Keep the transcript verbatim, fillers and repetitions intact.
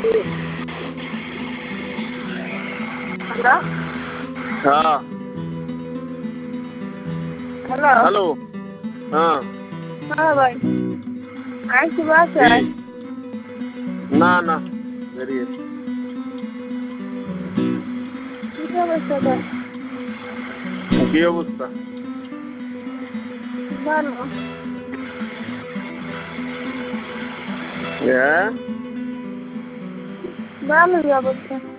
Hello হ্যাঁ hello hello হ্যাঁ হ্যাঁ ভাই আইসি কি? বাসায় না না বেরিয়ে কি অবস্থা তোর? কি অবস্থা? ভালো হ্যাঁ ভালোই অবস্থা